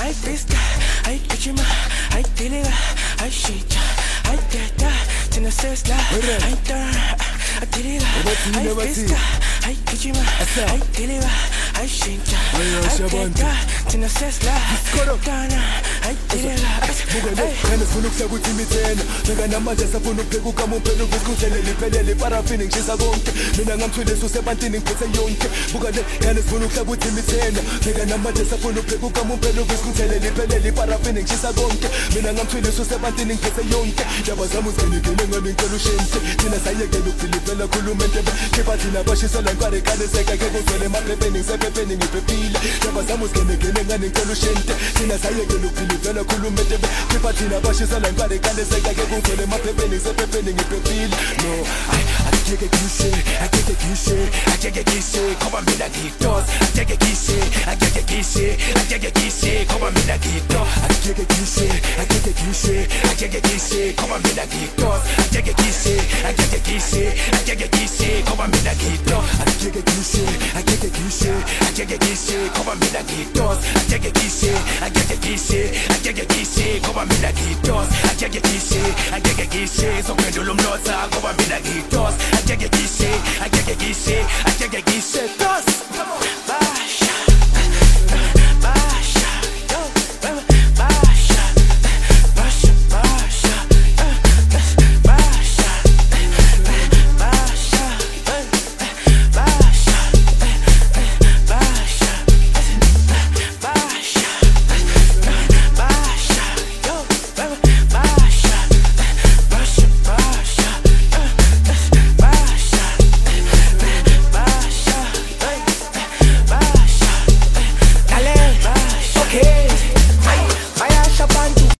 I pista, I kichima, I deliver, I shita, I data, tina sesla, I turn, I deliver, I pista, I kichima, I deliver, I shita, I data, tina sesla, dana, I deliver. Kana sifuna ukuhlekuthi imithena Neka namanje safuna ukubheka umpela uvizikuthele liphelele parafini ngishisa konke Mina ngamthwilisa usebantini ngiphethe yonke Buka le kana sifuna ukuhlekuthi imithena Neka namanje safuna ukubheka umpela uvizikuthele liphelele parafini ngishisa konke Mina ngamthwilisa usebantini ngiphethe yonke Yaba zami uzigenikele ngani ngicela ushente Thina sayekela ukufilipela khulumente Khipha thina bashisa la nkare kaneseka Keke uzwele emaphepheni ngisephepheni ngiphephile Yaba zami uzigenikele ngani ngicela ushente Thina sayekela ukufilipela khulumente Khipha thina bashisa la nkare kaneseka Keke uzwele emaphepheni ngisephepheni ngiphephile No, akeke kishe, akeke kishe, akeke kishe Koba mina ngitos, akeke kishe, akeke kishe, akeke kishe Koba mina ngitos, akeke kishe, akeke kishe, akeke kishe Koba mina ngitos, akeke kishe, akeke kishe, akeke kishe Koba mina ngitos, akeke kishe, akeke kishe, akeke kishe Koba mina ngitos, akeke kishe, akeke kishe, akeke kishe Koba mina ngitos, akeke kishe, akeke kishe Sokwendulo mnotha koba mina ngitos, akeke kishe, akeke kishe, akeke kishe Tos